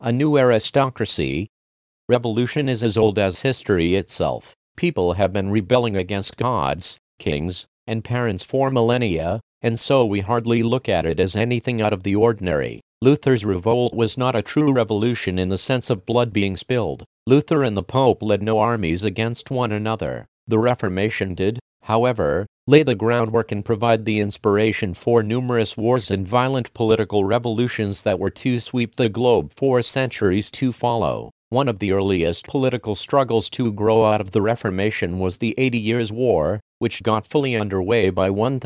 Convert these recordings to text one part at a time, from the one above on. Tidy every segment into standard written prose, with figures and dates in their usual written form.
A new aristocracy. Revolution is as old as history itself. People have been rebelling against gods, kings, and parents for millennia, and so we hardly look at it as anything out of the ordinary. Luther's revolt was not a true revolution in the sense of blood being spilled. Luther and the Pope led no armies against one another. The Reformation did, however, lay the groundwork and provide the inspiration for numerous wars and violent political revolutions that were to sweep the globe for centuries to follow. One of the earliest political struggles to grow out of the Reformation was the 80 Years' War, which got fully underway by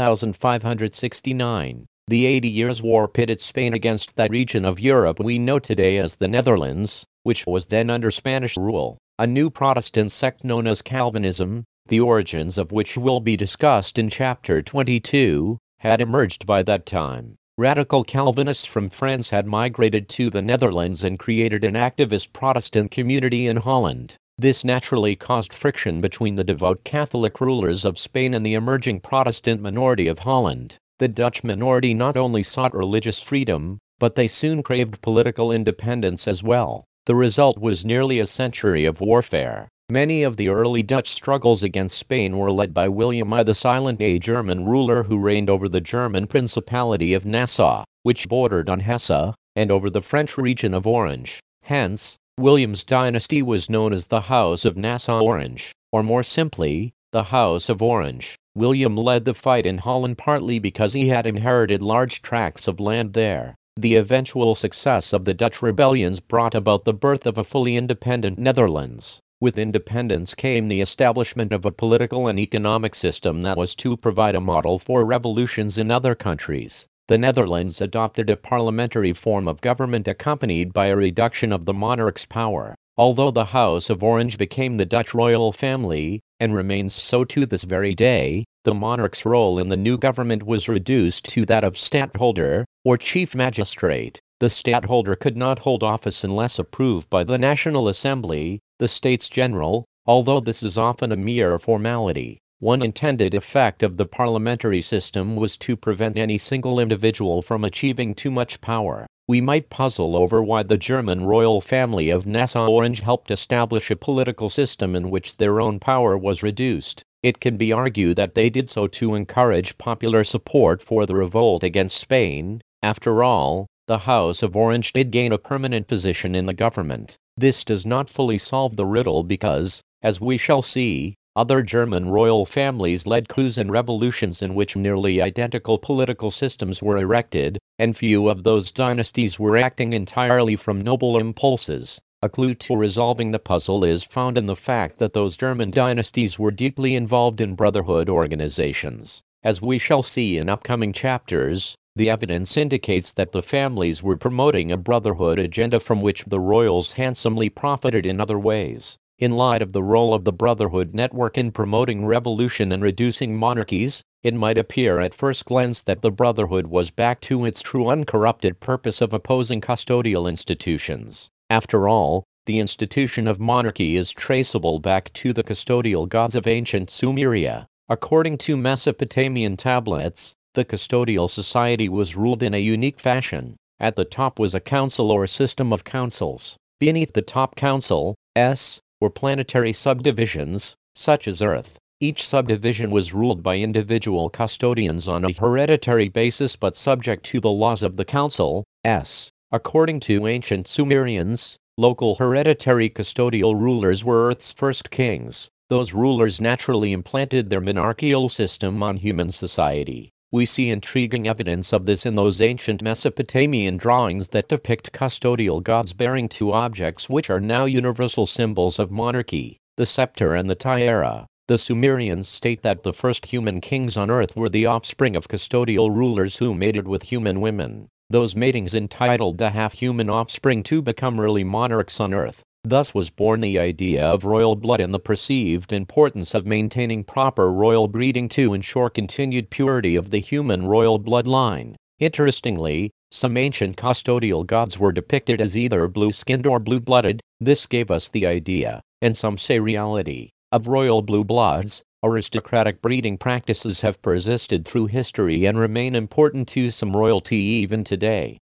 1569. The 80 Years' War pitted Spain against that region of Europe we know today as the Netherlands, which was then under Spanish rule. A new Protestant sect known as Calvinism, the origins of which will be discussed in Chapter 22, had emerged by that time. Radical Calvinists from France had migrated to the Netherlands and created an activist Protestant community in Holland. This naturally caused friction between the devout Catholic rulers of Spain and the emerging Protestant minority of Holland. The Dutch minority not only sought religious freedom, but they soon craved political independence as well. The result was nearly a century of warfare. Many of the early Dutch struggles against Spain were led by William I the Silent, a German ruler who reigned over the German Principality of Nassau, which bordered on Hesse, and over the French region of Orange. Hence, William's dynasty was known as the House of Nassau-Orange, or more simply, the House of Orange. William led the fight in Holland partly because he had inherited large tracts of land there. The eventual success of the Dutch rebellions brought about the birth of a fully independent Netherlands. With independence came the establishment of a political and economic system that was to provide a model for revolutions in other countries. The Netherlands adopted a parliamentary form of government accompanied by a reduction of the monarch's power. Although the House of Orange became the Dutch royal family, and remains so to this very day, the monarch's role in the new government was reduced to that of stadtholder, or chief magistrate. The stadtholder could not hold office unless approved by the National Assembly, the States General, although this is often a mere formality. One intended effect of the parliamentary system was to prevent any single individual from achieving too much power. We might puzzle over why the German royal family of Nassau-Orange helped establish a political system in which their own power was reduced. It can be argued that they did so to encourage popular support for the revolt against Spain. After all, the House of Orange did gain a permanent position in the government. This does not fully solve the riddle because, as we shall see, other German royal families led coups and revolutions in which nearly identical political systems were erected, and few of those dynasties were acting entirely from noble impulses. A clue to resolving the puzzle is found in the fact that those German dynasties were deeply involved in brotherhood organizations. As we shall see in upcoming chapters, the evidence indicates that the families were promoting a brotherhood agenda from which the royals handsomely profited in other ways. In light of the role of the Brotherhood network in promoting revolution and reducing monarchies, it might appear at first glance that the Brotherhood was back to its true uncorrupted purpose of opposing custodial institutions. After all, the institution of monarchy is traceable back to the custodial gods of ancient Sumeria. According to Mesopotamian tablets, the custodial society was ruled in a unique fashion. At the top was a council or system of councils. Beneath the top council, were planetary subdivisions, such as Earth. Each subdivision was ruled by individual custodians on a hereditary basis but subject to the laws of the council. According to ancient Sumerians, local hereditary custodial rulers were Earth's first kings. Those rulers naturally implanted their monarchical system on human society. We see intriguing evidence of this in those ancient Mesopotamian drawings that depict custodial gods bearing two objects which are now universal symbols of monarchy, the scepter and the tiara. The Sumerians state that the first human kings on earth were the offspring of custodial rulers who mated with human women. Those matings entitled the half-human offspring to become early monarchs on earth. Thus was born the idea of royal blood and the perceived importance of maintaining proper royal breeding to ensure continued purity of the human royal bloodline. Interestingly, some ancient custodial gods were depicted as either blue-skinned or blue-blooded. This gave us the idea, and some say reality, of royal blue bloods. Aristocratic breeding practices have persisted through history and remain important to some royalty even today.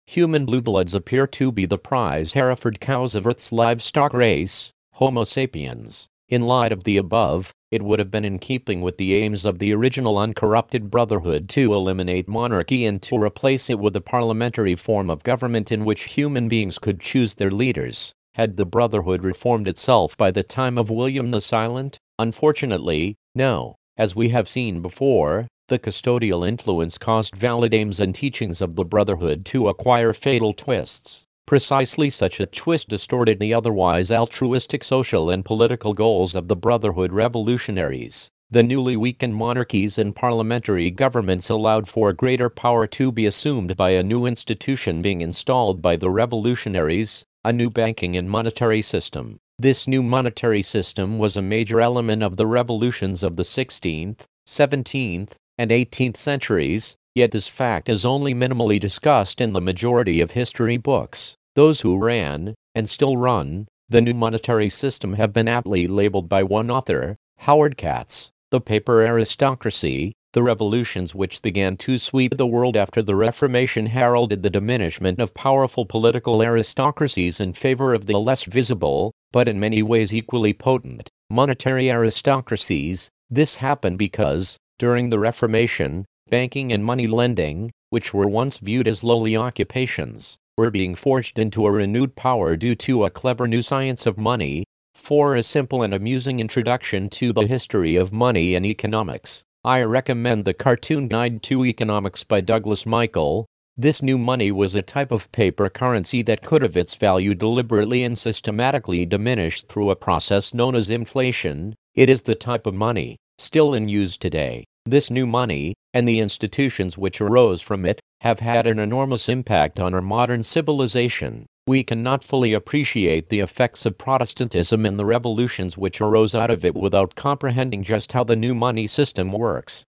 Human blue bloods appear to be the prize Hereford cows of Earth's livestock race, Homo sapiens. In light of the above, it would have been in keeping with the aims of the original uncorrupted brotherhood to eliminate monarchy and to replace it with a parliamentary form of government in which human beings could choose their leaders. Had the brotherhood reformed itself by the time of William the Silent? Unfortunately, no. As we have seen before, the custodial influence caused valid aims and teachings of the brotherhood to acquire fatal twists. Precisely such a twist distorted the otherwise altruistic social and political goals of the brotherhood revolutionaries. The newly weakened monarchies and parliamentary governments allowed for greater power to be assumed by a new institution being installed by the revolutionaries, a new banking and monetary system. This new monetary system was a major element of the revolutions of the 16th, 17th, and 18th centuries, yet this fact is only minimally discussed in the majority of history books. Those who ran, and still run, the new monetary system have been aptly labeled by one author, Howard Katz, the paper aristocracy. The revolutions which began to sweep the world after the Reformation heralded the diminishment of powerful political aristocracies in favor of the less visible, but in many ways equally potent, monetary aristocracies. This happened because, during the Reformation, banking and money lending, which were once viewed as lowly occupations, were being forged into a renewed power due to a clever new science of money. For a simple and amusing introduction to the history of money and economics, I recommend the Cartoon Guide to Economics by Douglas Michael. This new money was a type of paper currency that could have its value deliberately and systematically diminished through a process known as inflation. It is the type of money still in use today. This new money, and the institutions which arose from it, have had an enormous impact on our modern civilization. We cannot fully appreciate the effects of Protestantism and the revolutions which arose out of it without comprehending just how the new money system works.